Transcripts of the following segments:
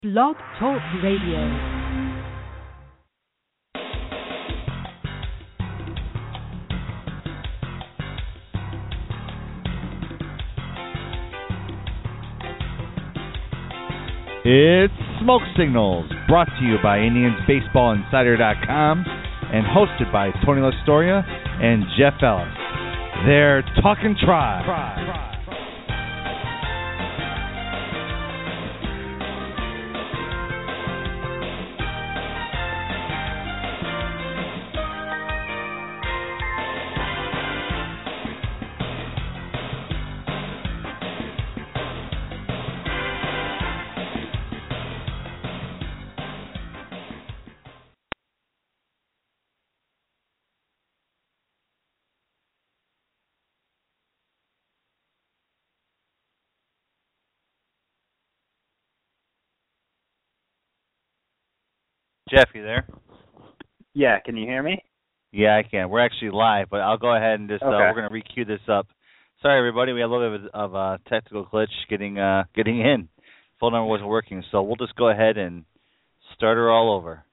Blog Talk Radio. It's Smoke Signals, brought to you by IndiansBaseballInsider.com and hosted by Tony Lastoria and Jeff Ellis. They're talking Tribe. Jeff, you there? Yeah, can you hear me? Yeah, I can. We're actually live, but I'll go ahead and just we're going to re-queue this up. Sorry, everybody, we had a little bit of a technical glitch getting in. Phone number wasn't working, so we'll just go ahead and start her all over.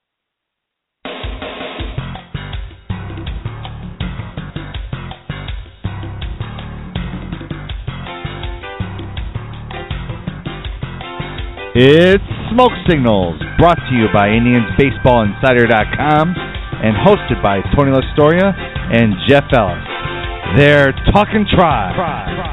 It's Smoke Signals, brought to you by IndiansBaseballInsider.com and hosted by Tony Lastoria and Jeff Ellis. They're talking Tribe.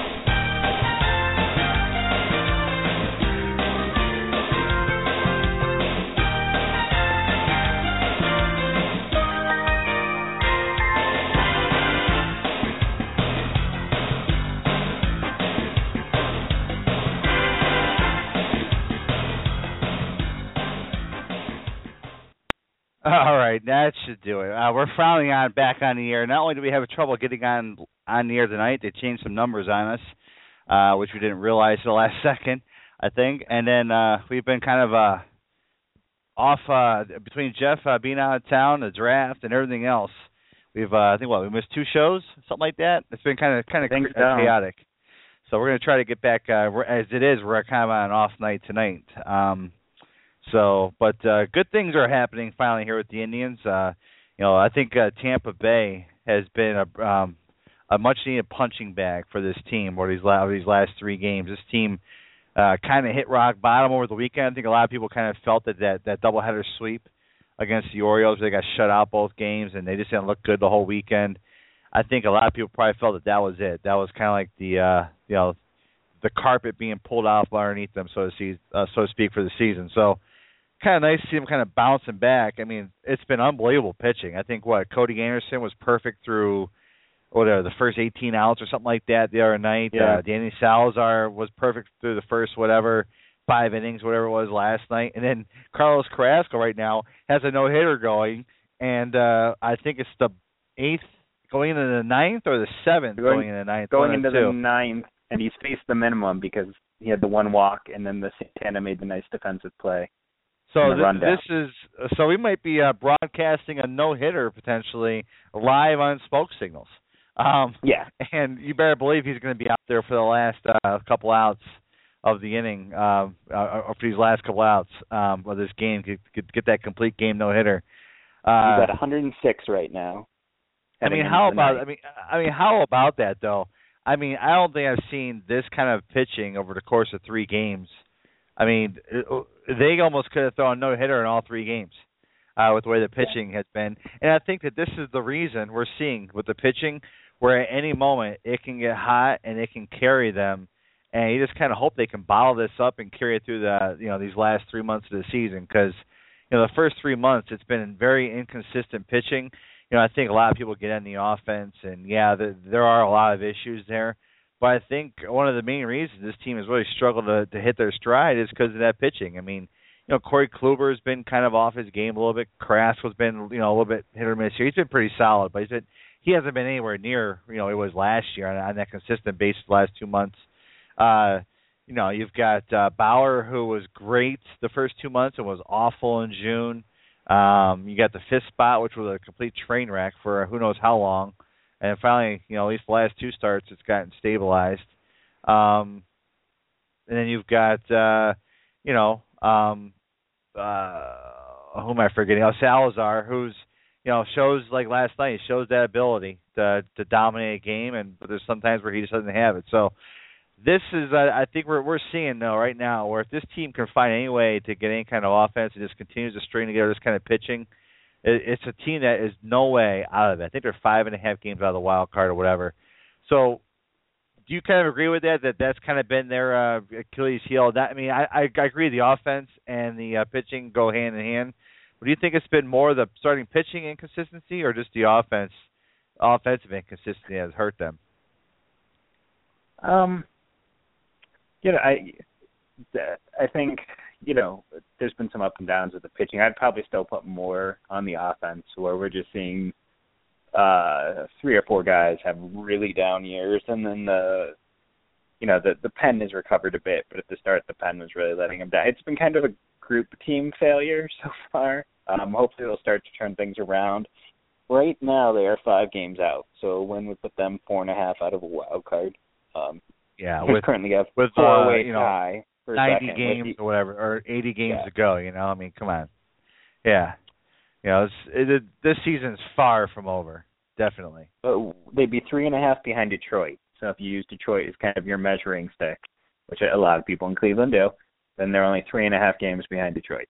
All right, that should do it. We're finally back on the air. Not only do we have trouble getting on the air tonight, they changed some numbers on us, which we didn't realize till the last second, I think. And then we've been kind of off between Jeff being out of town, the draft, and everything else. We've I think we missed 2 shows, something like that. It's been kind of chaotic. So we're going to try to get back as it is. We're kind of on an off night tonight. But good things are happening finally here with the Indians. I think Tampa Bay has been a much-needed punching bag for this team over these last 3 games. This team kind of hit rock bottom over the weekend. I think a lot of people kind of felt that doubleheader sweep against the Orioles, they got shut out both games, and they just didn't look good the whole weekend. I think a lot of people probably felt that was it. That was kind of like the carpet being pulled off underneath them, so to speak, for the season. So kind of nice to see him kind of bouncing back. I mean, it's been unbelievable pitching. I think Cody Anderson was perfect through the first 18 outs or something like that the other night. Yeah. Danny Salazar was perfect through the first 5 innings, whatever it was last night. And then Carlos Carrasco right now has a no-hitter going, and I think it's the 8th going into the 9th or the 7th going into the 9th. Going into the 9th, and he's faced the minimum because he had the 1 walk, and then the Santana made the nice defensive play. So we might be broadcasting a no-hitter potentially live on Smoke Signals. Yeah. And you better believe he's going to be out there for the last couple outs of the inning, or for these last couple outs of this game to get that complete game no-hitter. He's at 106 right now. How about that though? I mean, I don't think I've seen this kind of pitching over the course of 3 games. I mean, they almost could have thrown a no-hitter in all 3 games with the way the pitching has been. And I think that this is the reason we're seeing with the pitching where at any moment it can get hot and it can carry them. And you just kind of hope they can bottle this up and carry it through these last 3 months of the season because, the first 3 months it's been very inconsistent pitching. I think a lot of people get in the offense, and, there are a lot of issues there. But I think one of the main reasons this team has really struggled to hit their stride is because of that pitching. I mean, Corey Kluber has been kind of off his game a little bit. Carrasco's been, a little bit hit or miss here. He's been pretty solid, but he hasn't been anywhere near, it was last year on that consistent basis the last 2 months. You've got Bauer, who was great the first 2 months and was awful in June. You got the 5th spot, which was a complete train wreck for who knows how long. And finally, at least the last 2 starts, it's gotten stabilized. And then you've got, who am I forgetting? Oh, Salazar, who's shows like last night, shows that ability to dominate a game, but there's sometimes where he just doesn't have it. So this is, I think we're seeing though right now where if this team can find any way to get any kind of offense and just continues to string together this kind of pitching, it's a team that is no way out of it. I think they're 5.5 games out of the wild card or whatever. So do you kind of agree with that? That's kind of been their Achilles heel. I agree. The offense and the pitching go hand in hand. But do you think it's been more the starting pitching inconsistency, or just the offensive inconsistency that has hurt them? I think there's been some ups and downs with the pitching. I'd probably still put more on the offense, where we're just seeing 3 or 4 guys have really down years, and then the pen has recovered a bit, but at the start the pen was really letting them down. It's been kind of a group team failure so far. Hopefully they'll start to turn things around. Right now they are 5 games out, so a win would put them 4.5 out of a wild card. We currently have 4-way tie for 90 games or whatever, or 80 games to go. I mean, come on. Yeah. This season's far from over, definitely. But they'd be 3.5 behind Detroit. So if you use Detroit as kind of your measuring stick, which a lot of people in Cleveland do, then they're only 3.5 games behind Detroit.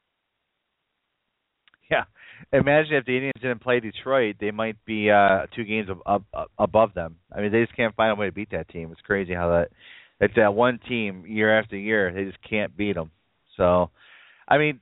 Yeah. Imagine if the Indians didn't play Detroit, they might be 2 games above them. I mean, they just can't find a way to beat that team. It's crazy how it's that one team year after year, they just can't beat them. So, I mean,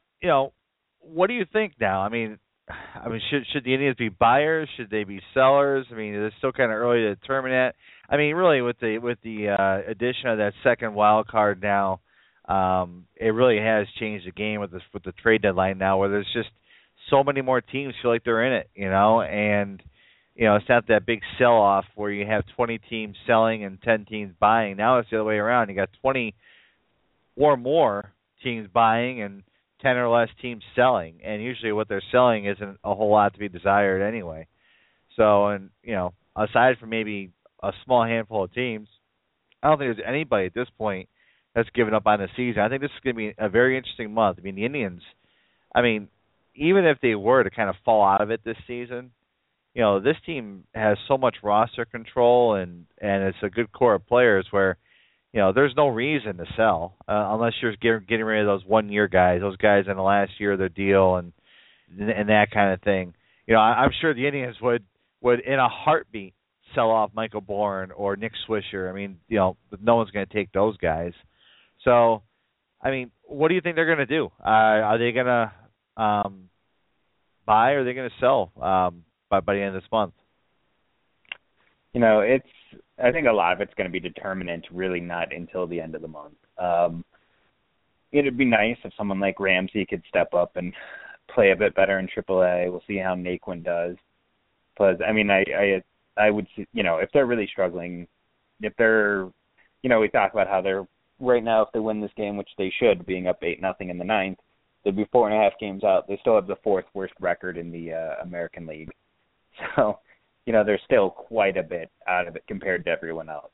what do you think now? I mean, should the Indians be buyers? Should they be sellers? I mean, it's still kind of early to determine that. I mean, really, with the addition of that second wild card now, it really has changed the game with the trade deadline now, where there's just so many more teams feel like they're in it, and it's not that big sell-off where you have 20 teams selling and 10 teams buying. Now it's the other way around. You got 20 or more teams buying and 10 or less teams selling, and usually what they're selling isn't a whole lot to be desired anyway. So, and aside from maybe a small handful of teams, I don't think there's anybody at this point that's given up on the season. I think this is going to be a very interesting month. I mean, the Indians, even if they were to kind of fall out of it this season, this team has so much roster control and it's a good core of players where, there's no reason to sell unless you're getting rid of those 1-year guys, those guys in the last year of their deal and that kind of thing. I'm sure the Indians would in a heartbeat sell off Michael Bourne or Nick Swisher. I mean, no one's going to take those guys. So, I mean, what do you think they're going to do? Are they going to buy or are they going to sell by the end of this month? I think a lot of it's going to be determinant really not until the end of the month. It'd be nice if someone like Ramsey could step up and play a bit better in AAA. We'll see how Naquin does. But, I would see, if they're really struggling, if they're, we talk about how they're right now, if they win this game, which they should, being up 8-0 in the 9th, they'd be 4.5 games out. They still have the 4th worst record in the American League. So, they're still quite a bit out of it compared to everyone else.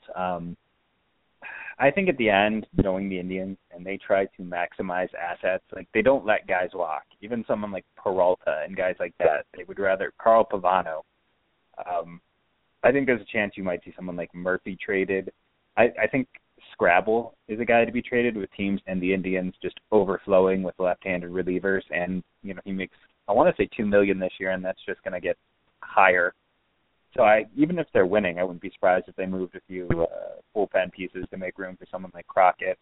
I think at the end, knowing the Indians, and they try to maximize assets, like they don't let guys walk. Even someone like Peralta and guys like that, they would rather Carl Pavano. I think there's a chance you might see someone like Murphy traded. I think Scrabble is a guy to be traded with teams and the Indians just overflowing with left-handed relievers. And, he makes, I want to say $2 million this year, and that's just going to get higher. So even if they're winning, I wouldn't be surprised if they moved a few bullpen pieces to make room for someone like Crockett.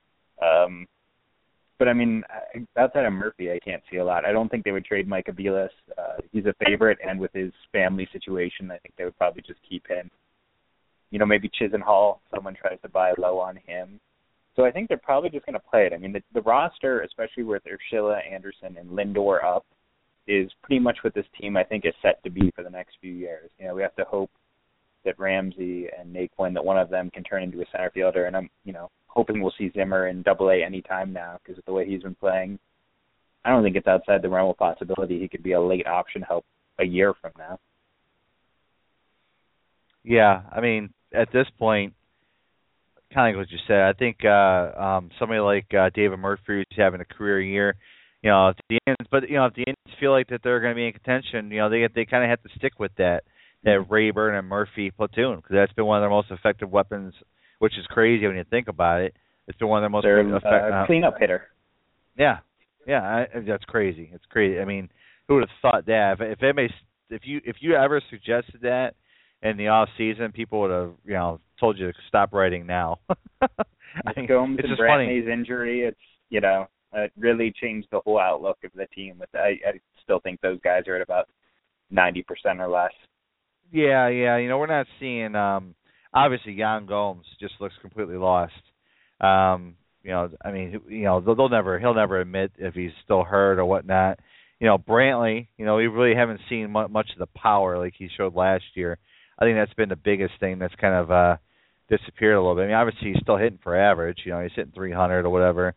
But, outside of Murphy, I can't see a lot. I don't think they would trade Mike Aviles. He's a favorite, and with his family situation, I think they would probably just keep him. Maybe Chisenhall, someone tries to buy low on him. So I think they're probably just going to play it. The roster, especially with Urshela, Anderson, and Lindor up, is pretty much what this team, I think, is set to be for the next few years. We have to hope that Ramsey and Naquin, that one of them can turn into a center fielder. And I'm, hoping we'll see Zimmer in AA any time now because of the way he's been playing. I don't think it's outside the realm of possibility he could be a late option help a year from now. Yeah, at this point, kind of like what you said. I think somebody like David Murphy who's having a career year. If the Indians, if the Indians feel like that they're going to be in contention, they kind of have to stick with that Rayburn and Murphy platoon because that's been one of their most effective weapons, which is crazy when you think about it. It's been one of their most effective cleanup hitter. Yeah, that's crazy. It's crazy. I mean, who would have thought that? If you ever suggested that in the off season, people would have told you to stop writing now. Gomes and Brantley's injury, it really changed the whole outlook of the team. I still think those guys are at about 90% or less. Yeah. We're not seeing. Obviously, Yan Gomes just looks completely lost. He'll never admit if he's still hurt or whatnot. Brantley, we really haven't seen much of the power like he showed last year. I think that's been the biggest thing that's kind of disappeared a little bit. I mean, obviously he's still hitting for average. He's hitting 300 or whatever.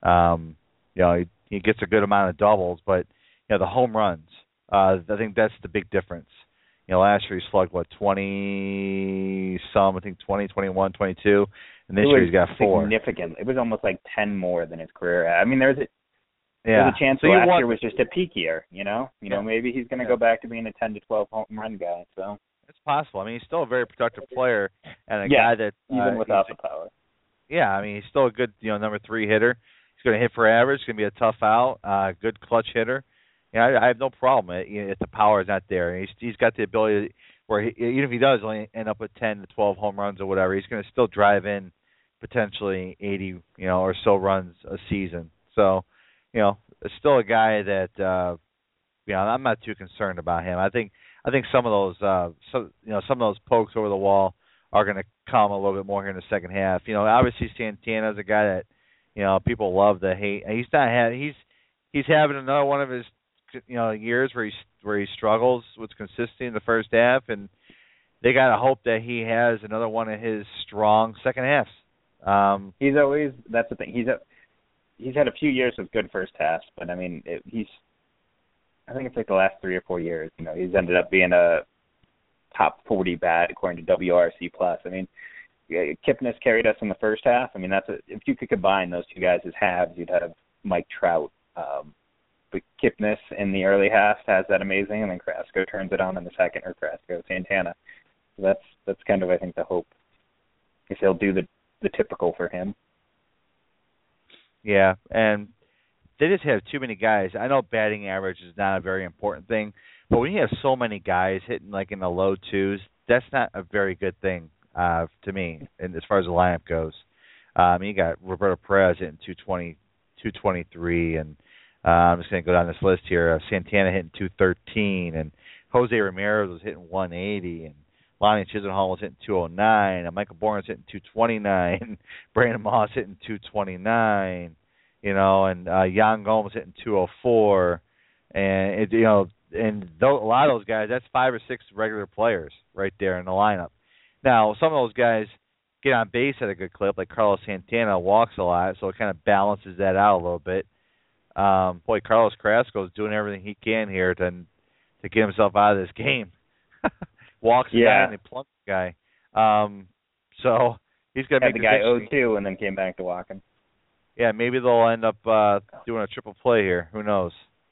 He gets a good amount of doubles, but the home runs. I think that's the big difference. Last year he slugged 20-some, I think 20, 21, 22, and this year he's got 4. Significant. It was almost like 10 more than his career. I mean, there's a chance last year was just a peak year. Maybe he's going to go back to being a 10 to 12 home run guy. So it's possible. I mean, he's still a very productive player and a guy that even without the power. Yeah, I mean, he's still a good number 3 hitter. He's going to hit for average. It's going to be a tough out. Good clutch hitter. I have no problem if the power is not there. He's got the ability where even if he does only end up with 10 to 12 home runs or whatever, he's going to still drive in potentially 80 or so runs a season. So it's still a guy that I'm not too concerned about him. I think some of those some of those pokes over the wall are going to come a little bit more here in the second half. Obviously Santana's a guy that people love to hate. He's having another one of his years where he struggles with consistency in the first half, and they got to hope that he has another one of his strong second halves. That's the thing. He's had a few years with good first halves, but I mean, I think it's like the last 3 or 4 years. He's ended up being a top 40 bat according to WRC plus. I mean, Kipnis carried us in the first half. I mean, if you could combine those two guys as halves, you'd have Mike Trout. But Kipnis in the early half has that amazing, and then Carrasco turns it on in the second, or Carrasco, Santana. So that's kind of, I think, the hope. If he'll do the typical for him. Yeah, and they just have too many guys. I know batting average is not a very important thing, but when you have so many guys hitting like in the low 2s, that's not a very good thing to me, and as far as the lineup goes. You got Roberto Perez hitting 220, 223, and I'm just going to go down this list here. Santana hitting 213, and Jose Ramirez was hitting 180, and Lonnie Chisenhall was hitting 209, and Michael Bourne was hitting 229, Brandon Moss hitting 229, and Yan Gomes hitting 204, and a lot of those guys, that's 5 or 6 regular players right there in the lineup. Now, some of those guys get on base at a good clip, like Carlos Santana walks a lot, so it kind of balances that out a little bit. Carlos Carrasco is doing everything he can here to get himself out of this game. Walks the guy and they plunk the guy. So he's got to make the guy 0-2 and then came back to walking. Yeah, maybe they'll end up doing a triple play here. Who knows?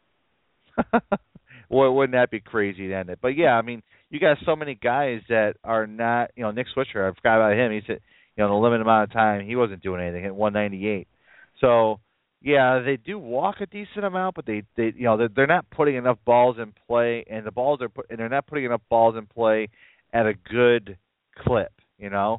Well, wouldn't that be crazy to end it? But yeah, I mean, you got so many guys that are not. Nick Switcher, I forgot about him. He's at in a limited amount of time. He wasn't doing anything at 198. So. Yeah, they do walk a decent amount, but they're not putting enough balls in play, and they're not putting enough balls in play at a good clip. Where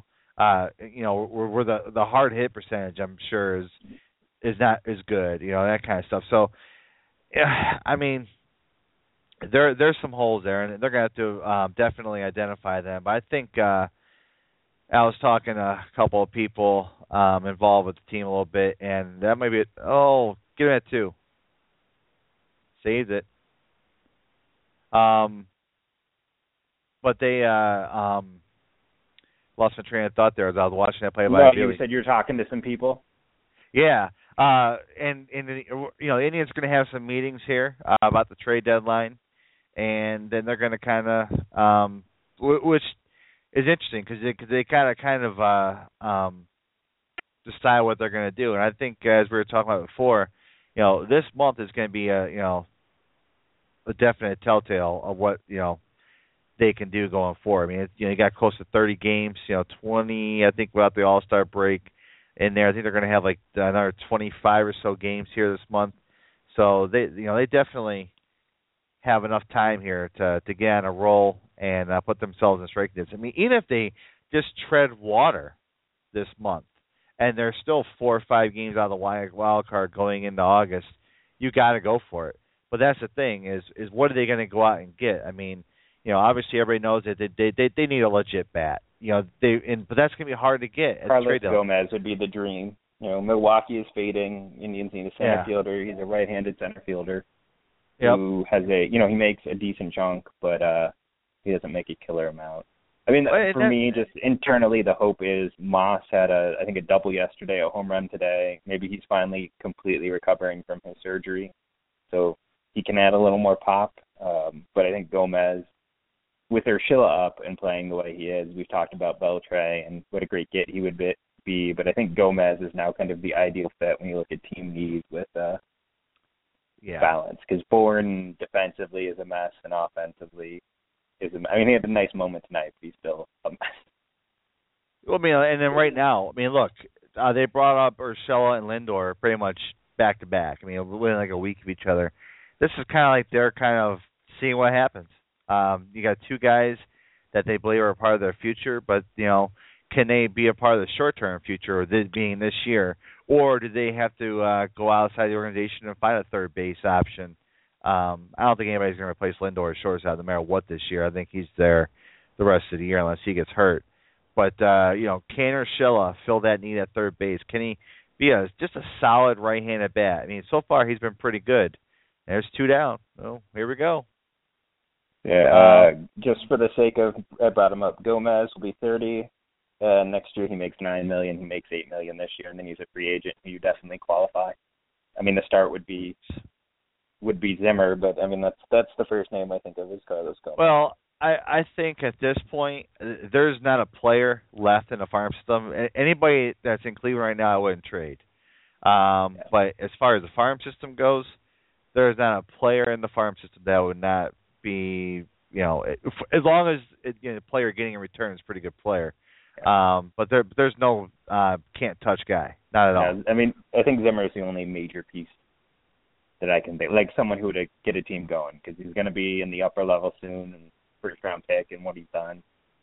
the hard hit percentage, I'm sure, is not as good. That kind of stuff. So, I mean, there's some holes there, and they're going to have to definitely identify them. But I think I was talking to a couple of people involved with the team a little bit, and that might be it. Oh, give him that 2. Saved it. But they lost my train of thought there as I was watching that play by You said you were talking to some people? Yeah. And the Indians are going to have some meetings here about the trade deadline, and then they're going to kind of which is interesting because they kind of decide what they're going to do. And I think, as we were talking about before, this month is going to be a definite telltale of what they can do going forward. I mean, you got close to 30 games, 20 I think without the All-Star break in there. I think they're going to have like another 25 or so games here this month. So they definitely have enough time here to get on a roll and put themselves in striking distance. I mean, even if they just tread water this month and there's still 4 or 5 games out of the wild card going into August, you got to go for it. But that's the thing is what are they going to go out and get? I mean, obviously everybody knows that they need a legit bat. But that's going to be hard to get. Carlos Gomez would be the dream. Milwaukee is fading. Indians need a center fielder. He's a right-handed center fielder who has he makes a decent chunk, but he doesn't make a killer amount. I mean, for me, just internally, the hope is Moss had a double yesterday, a home run today. Maybe he's finally completely recovering from his surgery, so he can add a little more pop. But I think Gomez, with Urshela up and playing the way he is, we've talked about Beltre and what a great get he would be. But I think Gomez is now kind of the ideal fit when you look at team needs with balance. Because Bourne defensively is a mess and offensively is a mess. I mean, he had a nice moment tonight, but he's still a mess. Well, I mean, and then right now, I mean, look, they brought up Urshela and Lindor pretty much back to back. I mean, within like a week of each other. This is kind of like they're kind of seeing what happens. You got 2 guys that they believe are part of their future, but can they be a part of the short-term future, or being this year, or do they have to go outside the organization and find a third base option? I don't think anybody's going to replace Lindor at shortstop no matter what this year. I think he's there the rest of the year unless he gets hurt. But can Urshela fill that need at third base? Can he be just a solid right-handed bat? I mean, so far he's been pretty good. There's 2 down. Oh, here we go. Yeah, just for the sake of, I brought him up. Gomez will be 30. Next year he makes $9 million. He makes $8 million this year, and then he's a free agent. You definitely qualify. I mean, the start would be Zimmer, but I mean that's the first name I think of is Carlos Gomez. Well, I think at this point there's not a player left in the farm system. Anybody that's in Cleveland right now, I wouldn't trade. But as far as the farm system goes, there's not a player in the farm system that would not be, as long as the player getting a return is a pretty good player. But there's no can't touch guy, not at all. I mean, I think Zimmer is the only major piece that I can think, like someone who would get a team going, because he's going to be in the upper level soon and first round pick and what he's done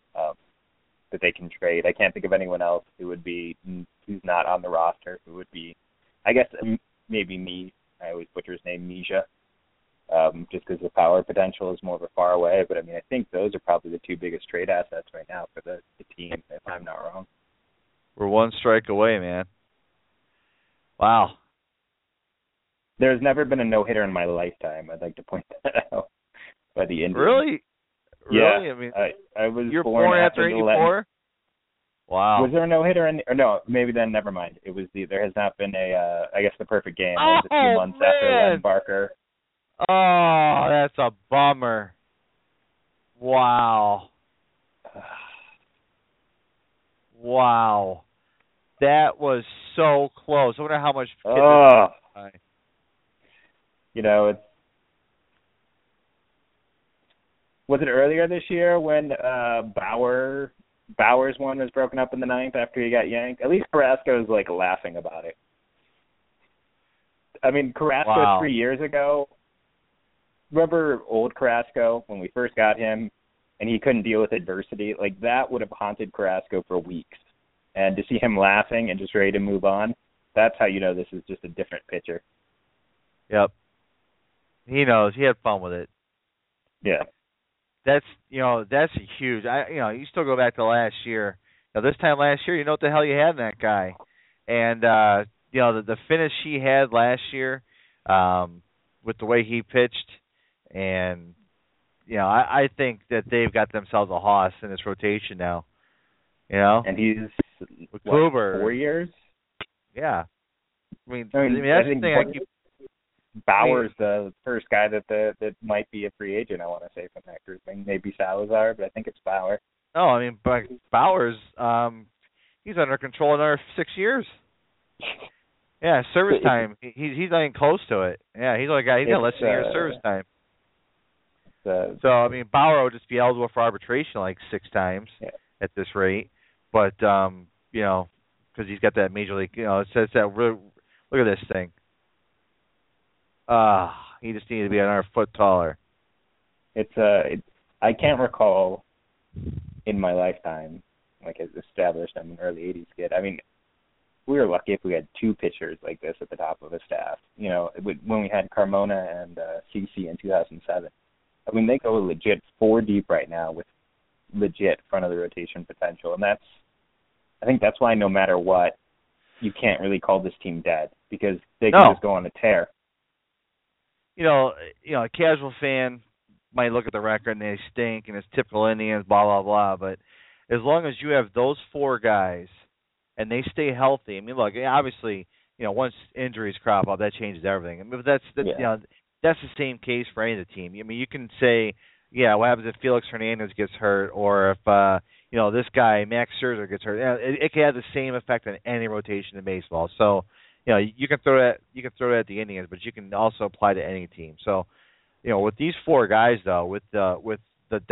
that they can trade. I can't think of anyone else who's not on the roster who would be, I guess maybe me. I always butcher his name, Misha. Just because the power potential is more of a far away. But, I mean, I think those are probably the 2 biggest trade assets right now for the team, if I'm not wrong. We're 1 strike away, man. Wow. There's never been a no-hitter in my lifetime. I'd like to point that out by the Indians. Really? Yeah. Really? I mean, I was you're born after 84? Wow. Was there a no-hitter or no, maybe then, never mind. It was there has not been I guess the perfect game. It was a few months after Len Barker. Oh, that's a bummer. Wow. Wow. That was so close. I wonder how much. Was it earlier this year when Bauer's one was broken up in the 9th after he got yanked? At least Carrasco's laughing about it. I mean, Carrasco 3 years ago. Remember old Carrasco when we first got him and he couldn't deal with adversity? That would have haunted Carrasco for weeks. And to see him laughing and just ready to move on, that's how you know this is just a different pitcher. Yep. He knows. He had fun with it. Yeah. That's huge. You still go back to last year. This time last year, you know what the hell you had in that guy. And, the finish he had last year with the way he pitched, and, I think that they've got themselves a hoss in this rotation now. And he's, with Kluber. 4 years? Yeah. I mean that's the thing. Bauer's the first guy that might be a free agent, I want to say, from that group. Maybe Salazar, but I think it's Bauer. No, I mean, but Bauer's, he's under control another 6 years. Yeah, service time. He's not even close to it. Yeah, he's only got less than a year's service time. So I mean, Bauer would just be eligible for arbitration like 6 times at this rate. But you know, because he's got that major league. You know, it says that. Look at this thing. He just needed to be another foot taller. I can't recall in my lifetime, like as established, I'm an early '80s kid. I mean, we were lucky if we had 2 pitchers like this at the top of a staff. You know, when we had Carmona and CC in 2007. I mean, they go legit 4 deep right now with legit front of the rotation potential, and I think that's why no matter what, you can't really call this team dead because they can just go on a tear. You know, a casual fan might look at the record and they stink and it's typical Indians, blah blah blah. But as long as you have those 4 guys and they stay healthy, I mean, look, obviously, you know, once injuries crop up, that changes everything. I mean, that's you know, that's the same case for any of the team. I mean, you can say, yeah, what happens if Felix Hernandez gets hurt, or if you know, this guy Max Scherzer gets hurt? It can have the same effect on any rotation in baseball. So, you know, you can throw that at the Indians, but you can also apply to any team. So, you know, with these 4 guys though, with the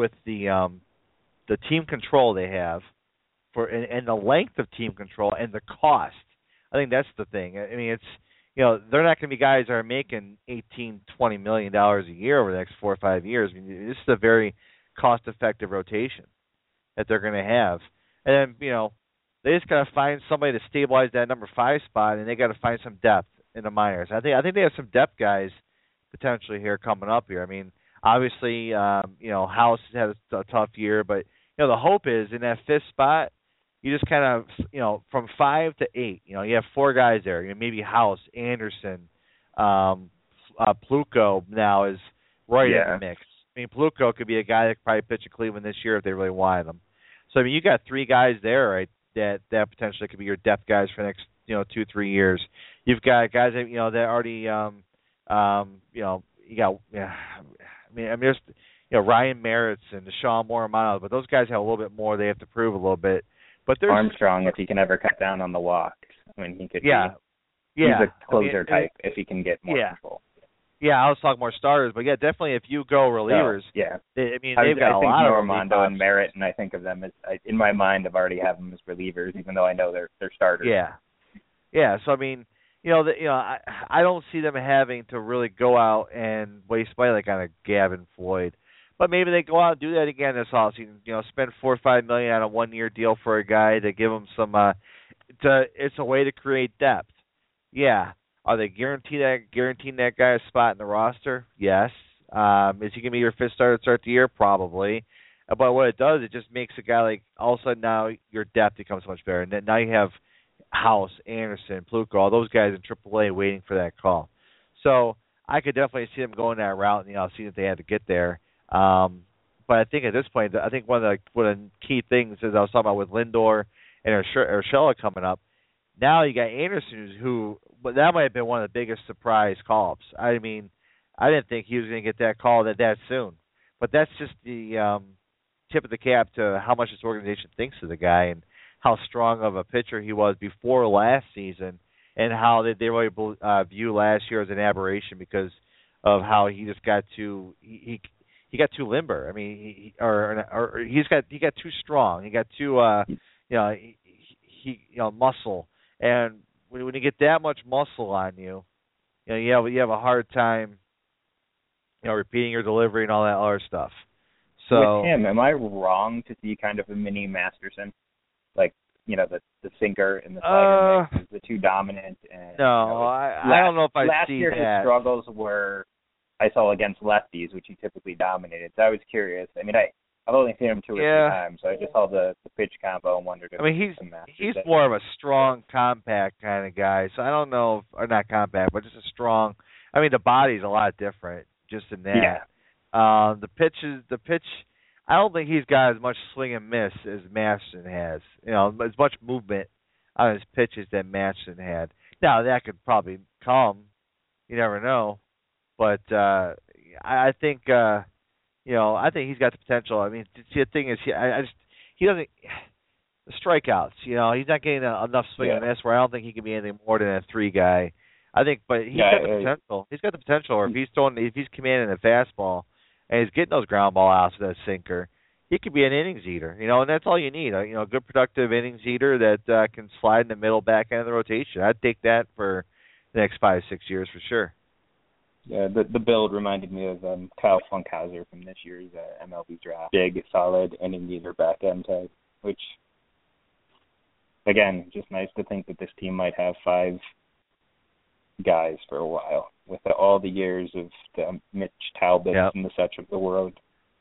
team control they have and the length of team control and the cost, I think that's the thing. I mean, it's, you know, they're not going to be guys that are making $18-20 million a year over the next 4 or 5 years. I mean, this is a very cost-effective rotation that they're going to have. And then, you know, they just got to find somebody to stabilize that number 5 spot, and they got to find some depth in the minors. I think they have some depth guys potentially here coming up here. I mean, obviously, you know, House has had a tough year, but, you know, the hope is in that 5th spot, you just kind of, you know, from 5 to 8, you know, you have 4 guys there. You know, maybe House, Anderson, Pluko now is right in the mix. I mean, Pluko could be a guy that could probably pitch in Cleveland this year if they really wanted him. So, I mean, you got 3 guys there, right, that potentially could be your depth guys for the next, you know, 2-3 years. You've got guys that, you know, that already, you know, you got, I mean, just, you know, Ryan Merritt's and Deshaun Morimano, but those guys have a little bit more they have to prove a little bit. But there's Armstrong, if he can ever cut down on the walks. I mean, he could he's a closer type if he can get more control. Yeah, I was talking more starters, but definitely if you go relievers, I mean, they've got a lot of Normando and Merritt, and I think of them as, in my mind, I've already have them as relievers, even though I know they're starters. Yeah. So I mean, you know, I don't see them having to really go out and waste money like on a Gavin Floyd. But maybe they go out and do that again this offseason. You know, spend $4 or $5 million on a 1-year deal for a guy to give him some. It's a way to create depth. Yeah. Are they guaranteeing that guy a spot in the roster? Yes. Is he gonna be your 5th starter to start the year? Probably. But what it does, it just makes a guy like all of a sudden now your depth becomes much better. And then now you have House, Anderson, Pluko, all those guys in AAA waiting for that call. So I could definitely see them going that route. You know, see if they had to get there. But I think at this point, I think one of the key things is I was talking about with Lindor and Urshela coming up. Now you got Anderson, but that might have been one of the biggest surprise call-ups. I mean, I didn't think he was going to get that call that soon. But that's just the tip of the cap to how much this organization thinks of the guy and how strong of a pitcher he was before last season, and how they really view last year as an aberration because of how he just got too he got too limber. I mean, he got too strong. He got too muscle. And when you get that much muscle on you, you have a hard time, repeating your delivery and all that other stuff. So with him, am I wrong to see kind of a mini Masterson, like the sinker and the slider mix, the two dominant? And, no, I don't know if I see that. Last year his struggles were I saw against lefties, which he typically dominated. So I was curious. I mean, I've only seen him 2 or 3 times, so I just saw the pitch combo and wondered if he's more of a strong, compact kind of guy. So I don't know, or not compact, but just a strong. I mean, the body's a lot different just in that. Yeah. The pitch. I don't think he's got as much swing and miss as Masterson has. As much movement on his pitches that Masterson had. Now that could probably come. You never know. But I think I think he's got the potential. I mean, see, the thing is, he doesn't. strikeouts. He's not getting enough swing and miss where I don't think he can be anything more than a 3 guy. I think, but he's got the potential. He's got the potential. Or if he's commanding a fastball and he's getting those ground ball outs with that sinker, he could be an innings eater. And that's all you need. A good productive innings eater that can slide in the middle back end of the rotation. I'd take that for the next 5-6 years for sure. Yeah, the build reminded me of Kyle Funkhauser from this year's MLB draft. Big, solid inning eater back end type, which, again, just nice to think that this team might have 5 guys for a while with all the years of the Mitch Talbots and the such of the world.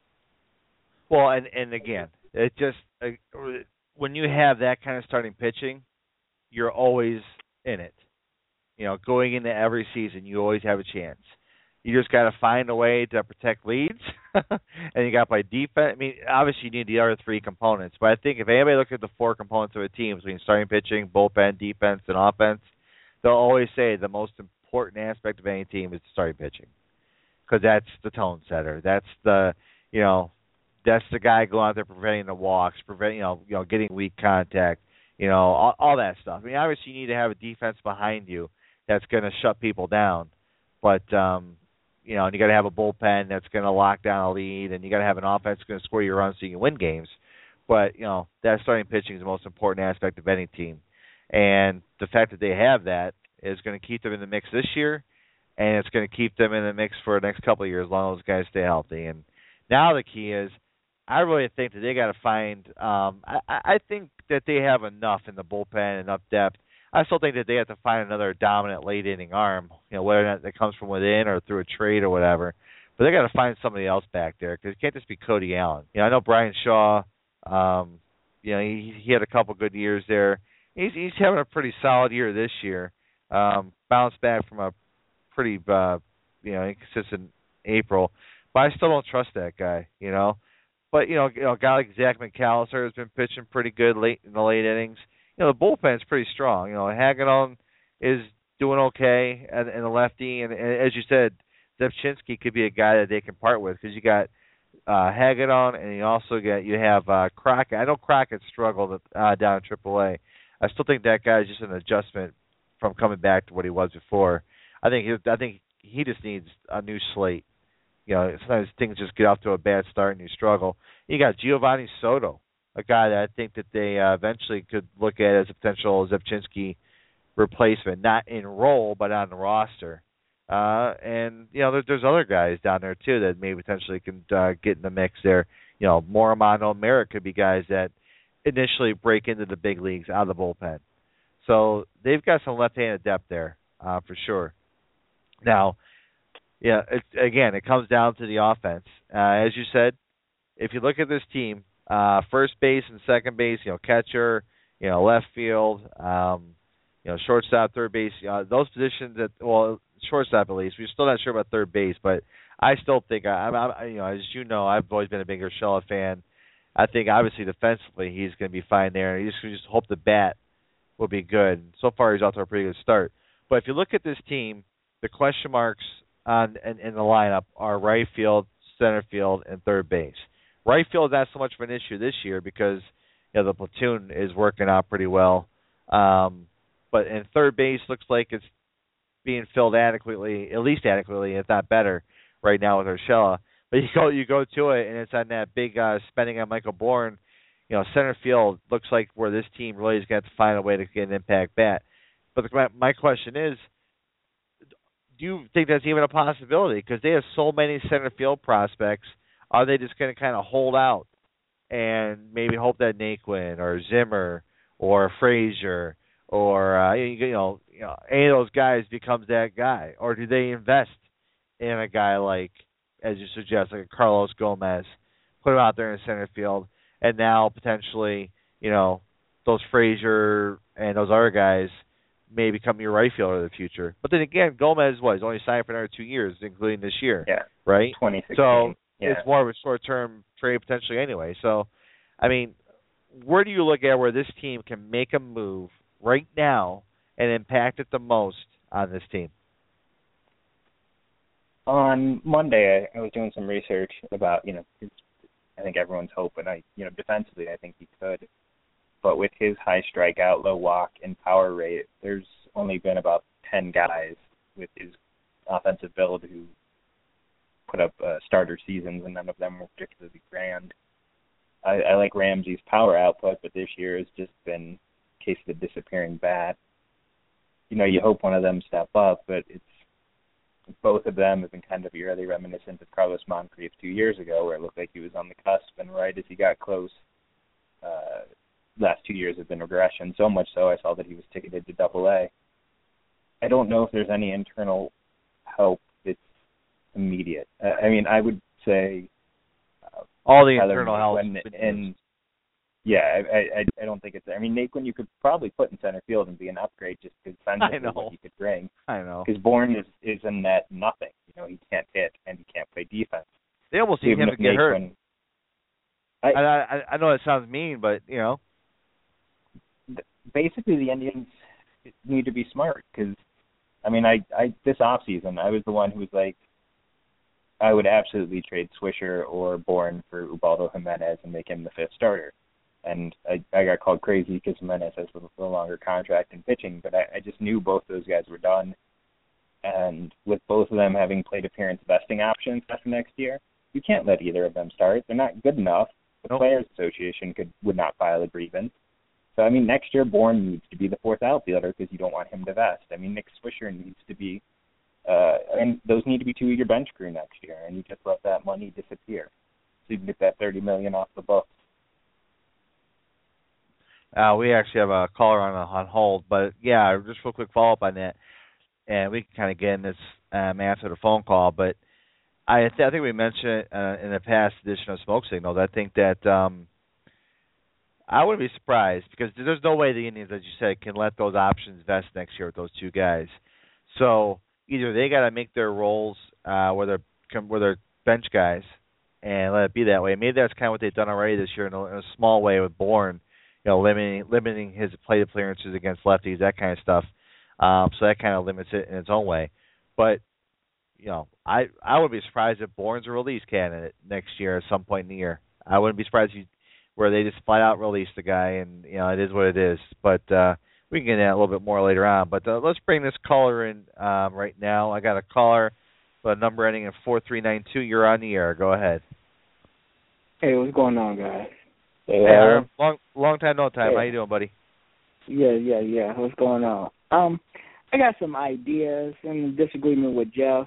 Well, and again, it just when you have that kind of starting pitching, you're always in it. Going into every season, you always have a chance. You just got to find a way to protect leads, and you got to play defense. I mean, obviously you need the other 3 components, but I think if anybody looks at the 4 components of a team between starting pitching, bullpen, defense, and offense, they'll always say the most important aspect of any team is starting pitching, because that's the tone setter. That's the that's the guy going out there preventing the walks, getting weak contact, all that stuff. I mean, obviously you need to have a defense behind you that's going to shut people down, but and you got to have a bullpen that's going to lock down a lead, and you got to have an offense that's going to score your runs so you can win games. But that starting pitching is the most important aspect of any team, and the fact that they have that is going to keep them in the mix this year, and it's going to keep them in the mix for the next couple of years as long as those guys stay healthy. And now the key is, I really think that they got to find. I think that they have enough in the bullpen, enough depth. I still think that they have to find another dominant late inning arm, whether or not that comes from within or through a trade or whatever. But they got to find somebody else back there, because it can't just be Cody Allen. I know Brian Shaw. He had a couple good years there. He's having a pretty solid year this year. Bounced back from a pretty inconsistent April, but I still don't trust that guy. But a guy like Zach McAllister has been pitching pretty good late in the late innings. The bullpen's pretty strong. Hagedorn is doing okay and the lefty, and as you said, Zepchinski could be a guy that they can part with, because you got Hagedorn, and you have Crockett. I know Crockett struggled down in AAA. I still think that guy is just an adjustment from coming back to what he was before. I think he just needs a new slate. Sometimes things just get off to a bad start and you struggle. You got Giovanni Soto, a guy that I think that they eventually could look at as a potential Zepchinski replacement, not in role but on the roster. And there's other guys down there too that maybe potentially can get in the mix there. Morimano and Merritt could be guys that initially break into the big leagues out of the bullpen. So they've got some left-handed depth there for sure. Now, it comes down to the offense. As you said, if you look at this team, first base and second base, catcher, left field, shortstop, third base, those positions shortstop at least. We're still not sure about third base, but I still think as you know, I've always been a big Urshela fan. I think obviously defensively he's going to be fine there. You just hope the bat will be good. So far he's off to a pretty good start. But if you look at this team, the question marks in the lineup are right field, center field, and third base. Right field is not so much of an issue this year because the platoon is working out pretty well. But in third base looks like it's being filled adequately, at least adequately, if not better, right now with Urshela. But you go to it, and it's on that big spending on Michael Bourne. Center field looks like where this team really is going to have to find a way to get an impact bat. But my question is, do you think that's even a possibility? Because they have so many center field prospects. Are they just going to kind of hold out and maybe hope that Naquin or Zimmer or Frazier or any of those guys becomes that guy? Or do they invest in a guy like, as you suggest, like a Carlos Gomez, put him out there in center field, and now potentially, those Frazier and those other guys may become your right fielder of the future. But then again, Gomez he's only signed for another 2 years, including this year. Yeah. Right? 2016. So yeah. It's more of a short-term trade potentially anyway. So, I mean, where do you look at where this team can make a move right now and impact it the most on this team? On Monday, I was doing some research about, I think everyone's hoping, defensively, I think he could. but with his high strikeout, low walk, and power rate, there's only been about 10 guys with his offensive build who put up starter seasons, and none of them were particularly grand. I like Ramsey's power output, but this year has just been a case of the disappearing bat. You hope one of them step up, but both of them have been kind of eerily reminiscent of Carlos Moncrief 2 years ago, where it looked like he was on the cusp, and right as he got close, last 2 years have been regression, so much so I saw that he was ticketed to Double-A. I don't know if there's any internal help that's immediate. I would say all the internal help. I don't think it's. Naquin you could probably put in center field and be an upgrade just because of what he could bring. I know. Because Bourne is a net nothing. He can't hit and he can't play defense. They almost need him to get hurt. I know it sounds mean, but basically the Indians need to be smart because, this offseason I was the one who was like, I would absolutely trade Swisher or Bourne for Ubaldo Jimenez and make him the fifth starter. And I got called crazy because Jimenez has a longer contract in pitching, but I just knew both those guys were done. And with both of them having plate appearance vesting options after next year, you can't let either of them start. They're not good enough. The Players Association would not file a grievance. So, next year Bourne needs to be the fourth outfielder because you don't want him to vest. Nick Swisher needs to be and those need to be two of your bench crew next year, and you just let that money disappear so you can get that $30 million off the books. We actually have a caller on hold, but just real quick follow up on that, and we can kind of get in this answer the phone call. But I think we mentioned it in the past edition of Smoke Signals. I think that I wouldn't be surprised because there's no way the Indians, as you said, can let those options vest next year with those two guys. So either they got to make their roles where they're bench guys and let it be that way. Maybe that's kind of what they've done already this year in a small way with Bourne, limiting his plate appearances against lefties, that kind of stuff. So that kind of limits it in its own way. But I would be surprised if Bourne's a release candidate next year at some point in the year. I wouldn't be surprised where they just flat out release the guy, and it is what it is. But we can get into that a little bit more later on. But let's bring this caller in right now. I got a caller with a number ending in 4392. You're on the air. Go ahead. Hey, what's going on, guys? Hey, long time, no time. How you doing, buddy? Yeah. What's going on? I got some ideas in disagreement with Jeff.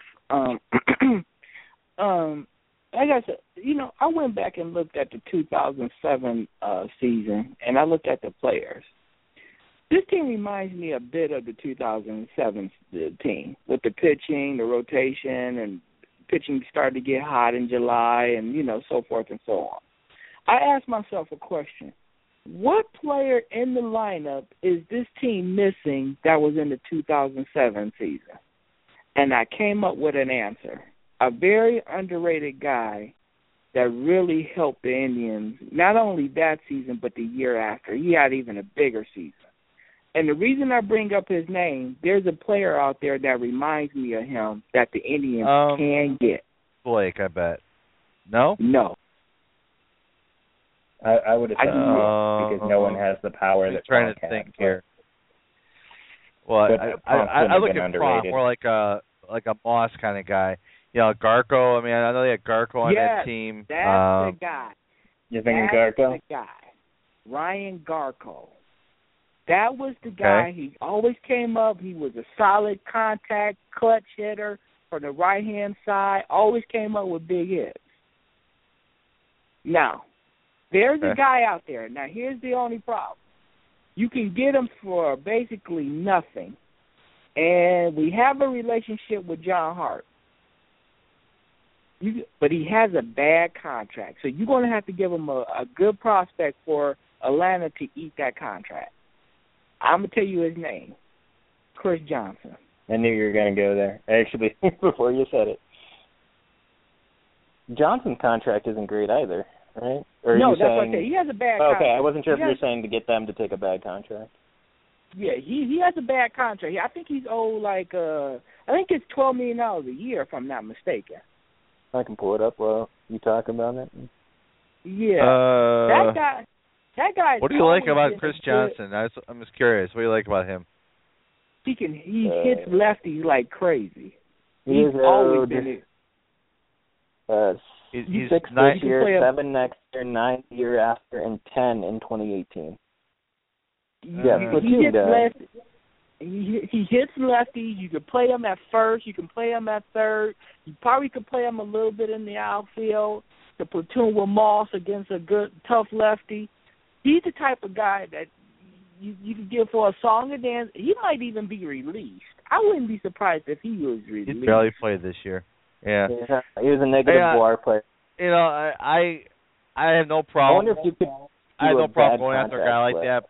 I went back and looked at the 2007 season, and I looked at the players. This team reminds me a bit of the 2007 team with the pitching, the rotation, and pitching started to get hot in July and, so forth and so on. I asked myself a question. What player in the lineup is this team missing that was in the 2007 season? And I came up with an answer. A very underrated guy that really helped the Indians, not only that season, but the year after. He had even a bigger season. And the reason I bring up his name, there's a player out there that reminds me of him that the Indians can get. Blake, I bet. No? No. I would assume because no one has the power that trying to think here. Well, I look at Prom more like a Moss kind of guy. Garco. I know they had Garco on that team. That's the guy. You thinking Garco? That's the guy. Ryan Garco. That was the guy. He always came up. He was a solid contact, clutch hitter from the right-hand side. Always came up with big hits. Now, there's a guy out there. Now, here's the only problem. You can get him for basically nothing. And we have a relationship with John Hart. But he has a bad contract. So you're going to have to give him a good prospect for Atlanta to eat that contract. I'm going to tell you his name, Chris Johnson. I knew you were going to go there, actually, before you said it. Johnson's contract isn't great either, right? Or no, that's what I said. He has a bad contract. Okay, I wasn't sure if you were saying to get them to take a bad contract. Yeah, he has a bad contract. I think he's owed I think it's $12 million a year, if I'm not mistaken. I can pull it up while you talk about it. Yeah, That guy. What do you like always about been Chris good- Johnson? I'm just curious. What do you like about him? He hits lefties like crazy. He's always been. He's 6 nine, this year, 7 next year, 9 the year after, and 10 in 2018. Yeah, he hits lefties. He hits lefties. You can play him at first. You can play him at third. You probably could play him a little bit in the outfield. The platoon with Moss against a good, tough lefty. He's the type of guy that you could give for a song and dance. He might even be released. I wouldn't be surprised if he was released. He barely played this year. Yeah. He was a negative WAR player. You know, I have no problem. I wonder if you could. I have no problem going after a guy like that.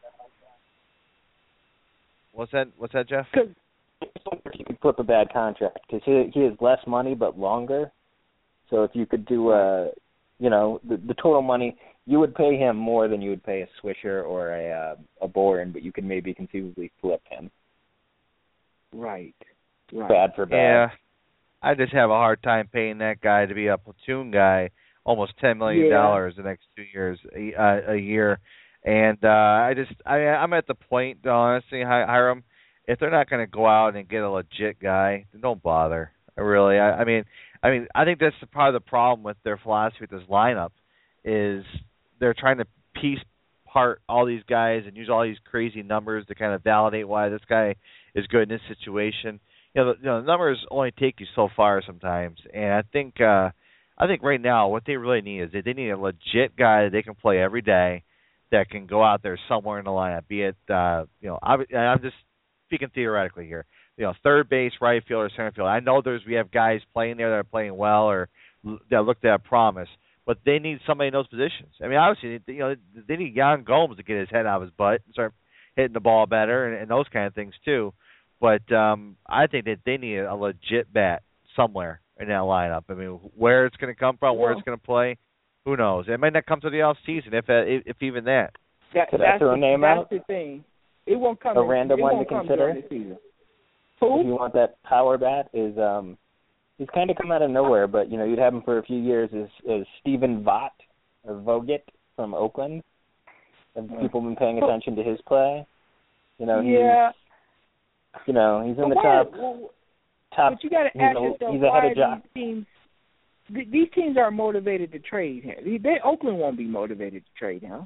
What's that, Jeff? If you could flip a bad contract, because he has less money but longer. So if you could do the total money, you would pay him more than you would pay a Swisher or a Bourne, but you could maybe conceivably flip him. Right. Bad for bad. Yeah. I just have a hard time paying that guy to be a platoon guy, almost $10 million the next 2 years a year. And I'm at the point, honestly, Hiram, if they're not going to go out and get a legit guy, then don't bother. Really, I mean, I think that's part of the problem with their philosophy with this lineup is they're trying to piece part all these guys and use all these crazy numbers to kind of validate why this guy is good in this situation. The numbers only take you so far sometimes, and I think right now what they really need is they need a legit guy that they can play every day, that can go out there somewhere in the lineup. Be it I'm just speaking theoretically here. Third base, right field, or center field. I know we have guys playing there that are playing well or that look to have promise, but they need somebody in those positions. I mean, obviously, they need Yan Gomes to get his head out of his butt and start hitting the ball better and those kind of things too. But I think that they need a legit bat somewhere in that lineup. I mean, where it's going to come from, where it's going to play, who knows? It might not come to the off season, if even that. Could I throw a name out? That's the thing. It won't come. A random one to consider. Who? If you want that power bat, is he's kind of come out of nowhere, but you'd have him for a few years. Is Stephen Vogt or Vogt from Oakland? Have people been paying attention to his play? Yeah. He's in the top. But you got to ask yourself, he's ahead of Jock. These teams are motivated to trade him. Oakland won't be motivated to trade him.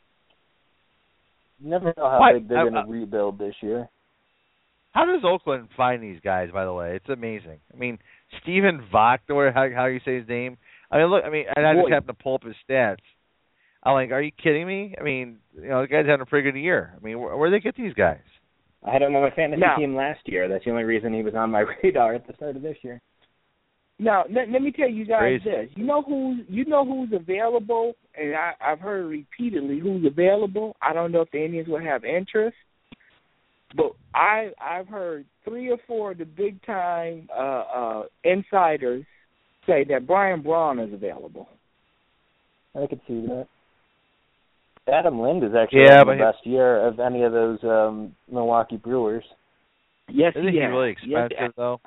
You never know how big they're going to rebuild this year. How does Oakland find these guys, by the way? It's amazing. I mean, Stephen Vogt, or how you say his name. I mean, look, and I just happen to pull up his stats. I'm like, are you kidding me? I mean, the guy's having a pretty good year. I mean, where do they get these guys? I had him on my fantasy team last year. That's the only reason he was on my radar at the start of this year. Now, let me tell you guys this. You know who's available, and I've heard repeatedly who's available. I don't know if the Indians will have interest, but I've heard 3 or 4 of the big time insiders say that Brian Braun is available. I could see that. Adam Lind is actually having the best year of any of those Milwaukee Brewers. Yes, Isn't he really expensive though?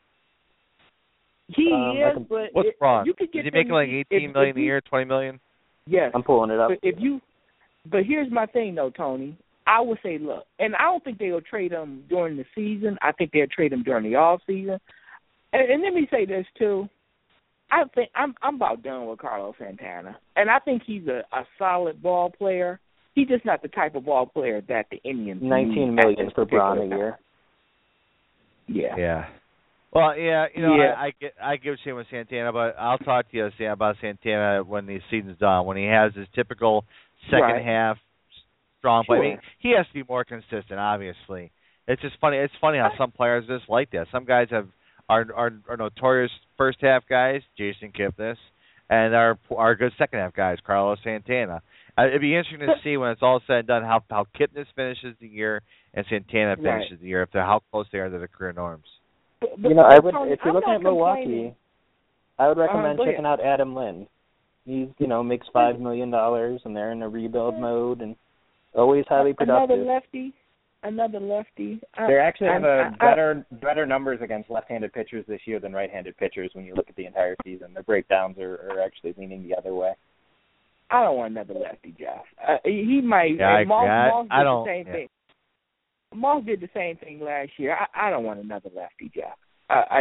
He is, but what's Braun? You could get is he making like $18 million a year, $20 million? Yes, I'm pulling it up. But here's my thing, though, Tony. I would say, look, and I don't think they'll trade him during the season. I think they'll trade him during the off season. And let me say this too. I think I'm about done with Carlos Santana, and I think he's a solid ball player. He's just not the type of ball player that the Indians need. $19 million for Braun a year. Yeah. Yeah. Well, I get what you're saying with Santana, but I'll talk to you about Santana when the season's done, when he has his typical second half strong play. I mean, he has to be more consistent, obviously. It's just funny. It's funny how some players just like that. Some guys are notorious first half guys, Jason Kipnis, and are good second half guys, Carlos Santana. It'd be interesting to see when it's all said and done how Kipnis finishes the year and Santana finishes the year, how close they are to the career norms. But if you're looking at Milwaukee, I would recommend checking out Adam Lind. He's, makes $5 million, and they're in a rebuild mode, and always highly productive. Another lefty. They actually have better numbers against left-handed pitchers this year than right-handed pitchers when you look at the entire season. Their breakdowns are actually leaning the other way. I don't want another lefty, Jeff. He might. Yeah, Moss I did don't. the same Yeah. thing. Moss did the same thing last year. I don't want another lefty, Jeff. I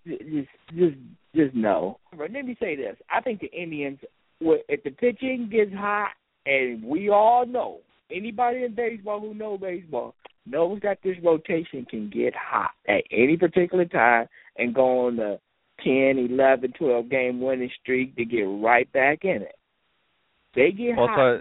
just no. But let me say this: I think the Indians, if the pitching gets hot, and we all know, anybody in baseball who knows baseball knows that this rotation can get hot at any particular time and go on the 10, 11, 12 game winning streak to get right back in it. They get hot.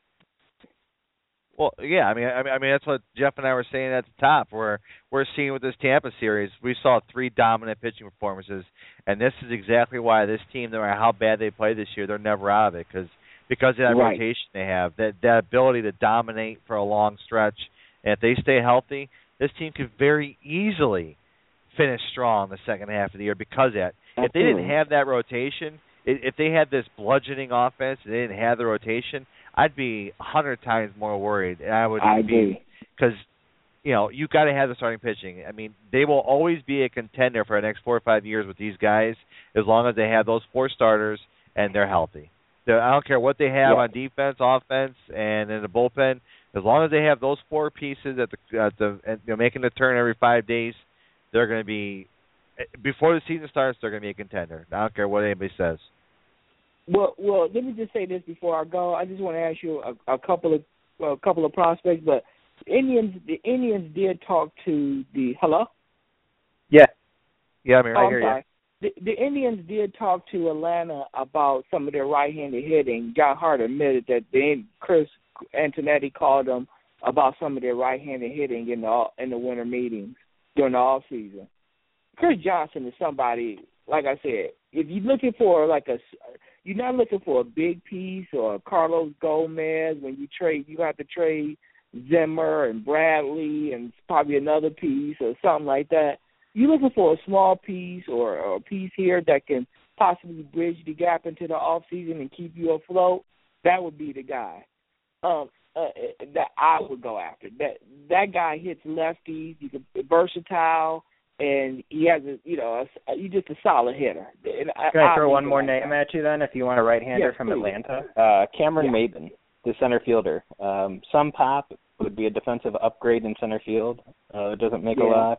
Well, yeah, I mean that's what Jeff and I were saying at the top. We're seeing with this Tampa series, we saw 3 dominant pitching performances, and this is exactly why this team, no matter how bad they play this year, they're never out of it because of that rotation they have, that ability to dominate for a long stretch. And if they stay healthy, this team could very easily finish strong the second half of the year because of that. Absolutely. If they didn't have that rotation, if they had this bludgeoning offense and they didn't have the rotation, I'd be 100 times more worried. And I agree. Because, you got to have the starting pitching. I mean, they will always be a contender for the next 4 or 5 years with these guys as long as they have those 4 starters and they're healthy. I don't care what they have on defense, offense, and in the bullpen. As long as they have those 4 pieces making the turn every 5 days, they're going to be, before the season starts, they're going to be a contender. I don't care what anybody says. Well, let me just say this before I go. I just want to ask you a couple of prospects, but the Indians did talk to the hello. Yeah, I mean, I hear sorry. The Indians did talk to Atlanta about some of their right-handed hitting. John Hart admitted that Chris Antonetti called them about some of their right-handed hitting in the winter meetings during the off season. Chris Johnson is somebody, like I said, if you're looking for you're not looking for a big piece or a Carlos Gomez. When you trade, you have to trade Zimmer and Bradley and probably another piece or something like that. You're looking for a small piece or a piece here that can possibly bridge the gap into the off season and keep you afloat. That would be the guy that I would go after. That guy hits lefties. He's versatile. And he has he's just a solid hitter. Can I throw one more name at you then, if you want a right-hander from Atlanta? Cameron Maybin, the center fielder. Some pop would be a defensive upgrade in center field. It doesn't make a lot.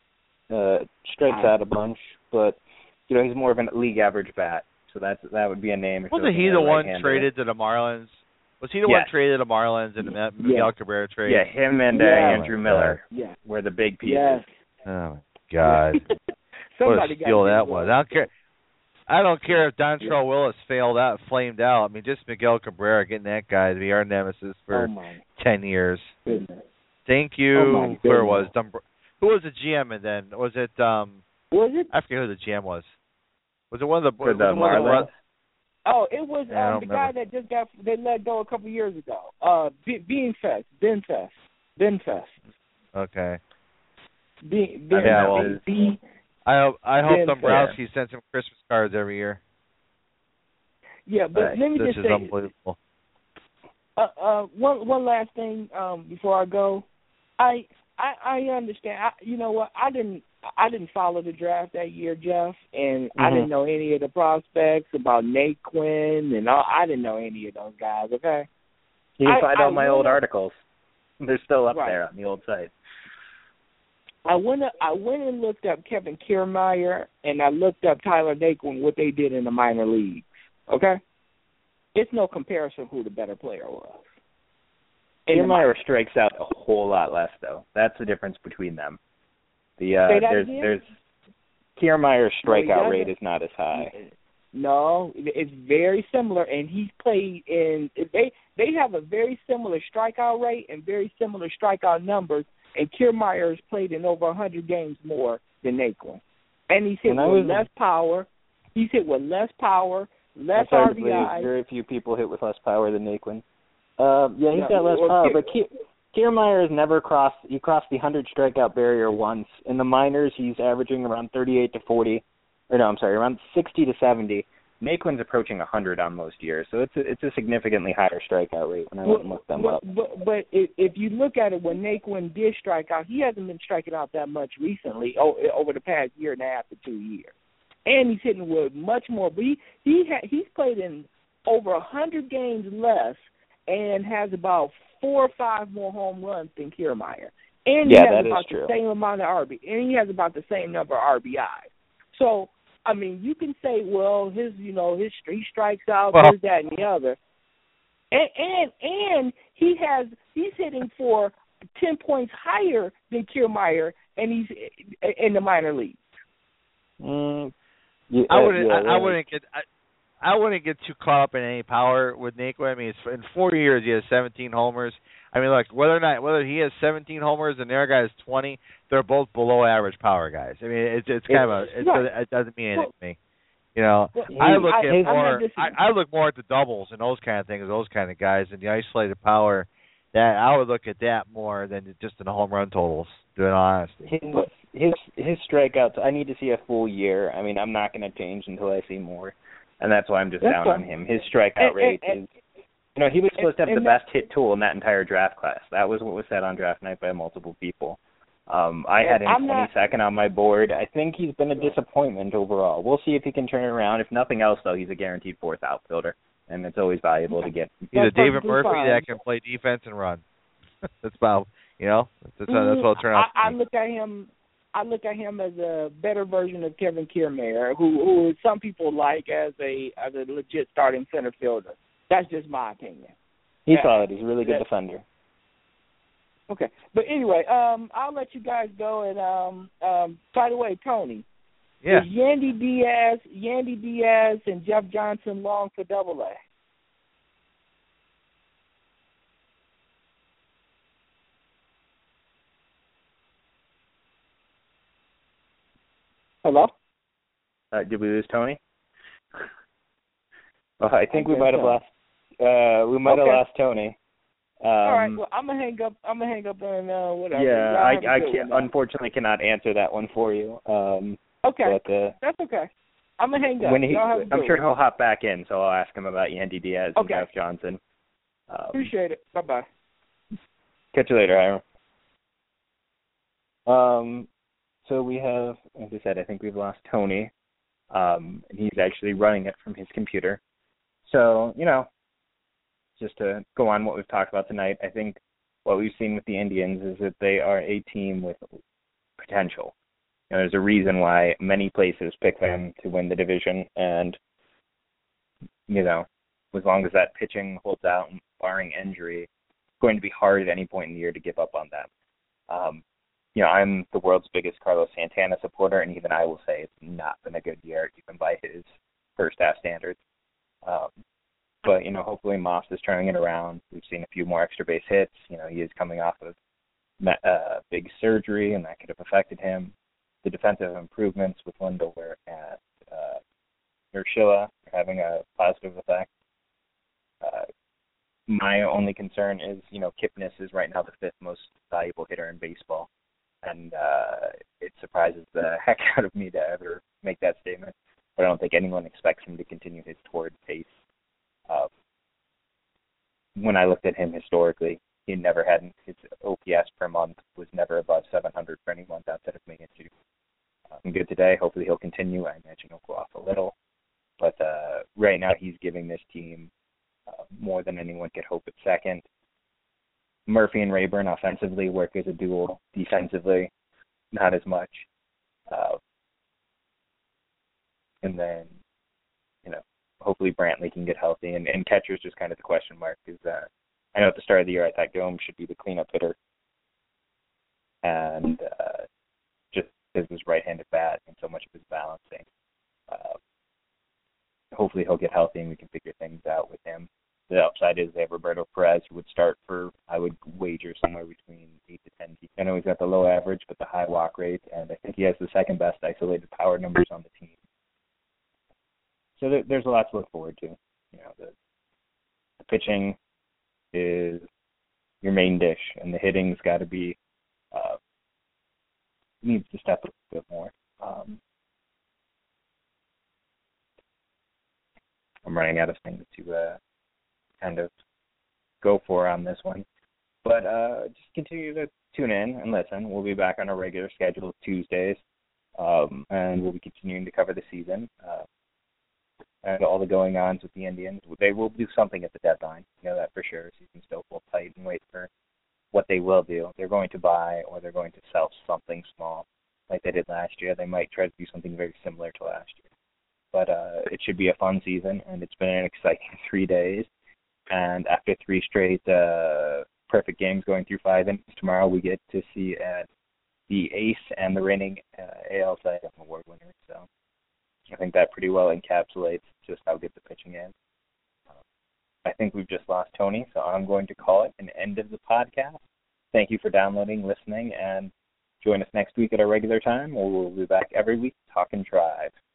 Strikes out a bunch, but he's more of a league average bat. So that would be a name. Wasn't he the one traded to the Marlins? Was he the one traded to the Marlins in the Miguel Cabrera trade? Yeah, him and Andrew Miller were the big pieces. Yes. Oh, God. What a steal that was. I don't care if Dontrelle Willis flamed out. I mean, just Miguel Cabrera getting that guy to be our nemesis for 10 years. Goodness. Thank you. Where was who was the GM and then? Was it was it? I forget who the GM was. Was it one of the Marlins? Oh, it was the guy that just they let go a couple of years ago. Ben Fest. Okay. I hope Dombrowski sends him Christmas cards every year. Yeah, but let me just say, this is unbelievable. One last thing before I go. I understand. You know what? I didn't follow the draft that year, Jeff, and I didn't know any of the prospects about Nate Quinn and all. I didn't know any of those guys. Okay. You can find all my old articles. They're still up there on the old site. I went and looked up Kevin Kiermaier, and I looked up Tyler Naquin, what they did in the minor leagues. Okay? It's no comparison who the better player was. Kiermaier strikes out a whole lot less, though. That's the difference between them. There's Kiermaier's strikeout rate is not as high. No, it's very similar, and he's played in. They have a very similar strikeout rate and very similar strikeout numbers. And Kiermaier has played in over 100 games more than Naquin. And he's hit with less power. He's hit with less power, less RBI. Very few people hit with less power than Naquin. He's got less power. But Kiermaier has never crossed the 100 strikeout barrier once. In the minors, he's averaging around 38 to 40. Around 60 to 70. Naquin's approaching 100 on most years, so it's a significantly higher strikeout rate when I went and looked them up. But if you look at it, when Naquin did strike out, he hasn't been striking out that much recently over the past year and a half to 2 years, and he's hitting with much more. But he's played in over 100 games less and has about 4 or 5 more home runs than Kiermaier. And he has about the same amount of and he has about the same number of RBIs. So, I mean, you can say, well, he strikes out, this, that, and the other. And he's hitting for 10 points higher than Kiermaier, and he's in the minor leagues. I wouldn't get too caught up in any power with Naquin. I mean, in 4 years he has 17 homers. I mean, look, whether he has 17 homers and the other guy has 20, they're both below average power guys. I mean, it doesn't mean anything to me. You know, I look more at the doubles and those kind of things, those kind of guys, and the isolated power. That I would look at that more than just in the home run totals. To be honest, his strikeouts. I need to see a full year. I mean, I'm not going to change until I see more, and that's why I'm just down on him. His strikeout rate is. You know, he was supposed to have the best hit tool in that entire draft class. That was what was said on draft night by multiple people. I had him 22nd on my board. I think he's been a disappointment overall. We'll see if he can turn it around. If nothing else, though, he's a guaranteed fourth outfielder, and it's always valuable to get. He's a David Murphy that can play defense and run. That's about, that's what it'll turn out. I look at him as a better version of Kevin Kiermaier, who some people like as a legit starting center fielder. That's just my opinion. He's solid. He's a really good defender. Okay. But anyway, I'll let you guys go. And by the way, Tony, is Yandy Diaz and Jeff Johnson long for Double-A? Hello? Did we lose Tony? Well, I think we might have lost. We might have lost Tony. All right. Well, I'm gonna hang up. And whatever. Yeah, I unfortunately cannot answer that one for you. Okay. But, that's okay. I'm gonna hang up. I'm sure he'll hop back in, so I'll ask him about Yandy Diaz and Jeff Johnson. Appreciate it. Bye bye. Catch you later, Hiram. So we have, as I said, I think we've lost Tony. And he's actually running it from his computer. So, just to go on what we've talked about tonight, I think what we've seen with the Indians is that they are a team with potential. There's a reason why many places pick them to win the division, and, as long as that pitching holds out, barring injury, it's going to be hard at any point in the year to give up on them. I'm the world's biggest Carlos Santana supporter, and even I will say it's not been a good year, even by his first half standards. But, hopefully Moss is turning it around. We've seen a few more extra base hits. He is coming off of big surgery, and that could have affected him. The defensive improvements with Lindor and Urshela are having a positive effect. My only concern is, Kipnis is right now the 5th most valuable hitter in baseball. And it surprises the heck out of me to ever make that statement. But I don't think anyone expects him to continue his torrid pace. When I looked at him historically, he never had his OPS per month was never above 700 for any month outside of Magnitude. Good today. Hopefully he'll continue. I imagine he'll go off a little. But right now he's giving this team more than anyone could hope at second. Murphy and Rayburn offensively work as a duo. Defensively, not as much. And then, hopefully Brantley can get healthy. And catcher's just kind of the question mark. Because I know at the start of the year I thought Gomes should be the cleanup hitter. And just because of his right-handed bat and so much of his balancing. Hopefully he'll get healthy and we can figure things out with him. The upside is they have Roberto Perez, who would start for, I would wager, somewhere between 8 to 10. I know he's got the low average, but the high walk rate, and I think he has the second best isolated power numbers on the team. So there's a lot to look forward to. The pitching is your main dish, and the hitting's got to be needs to step up a bit more. I'm running out of things to kind of go for on this one. But just continue to tune in and listen. We'll be back on a regular schedule Tuesdays, and we'll be continuing to cover the season. and all the going-ons with the Indians. They will do something at the deadline. You know that for sure. So you can still hold tight and wait for what they will do. They're going to buy or they're going to sell something small like they did last year. They might try to do something very similar to last year. But it should be a fun season, and it's been an exciting 3 days. And after 3 straight perfect games going through 5 innings, tomorrow we get to see the ace and the reigning AL Cy Young Award winner. So I think that pretty well encapsulates just how good the pitching is. I think we've just lost Tony, so I'm going to call it an end of the podcast. Thank you for downloading, listening, and join us next week at our regular time, or we'll be back every week talking Tribe.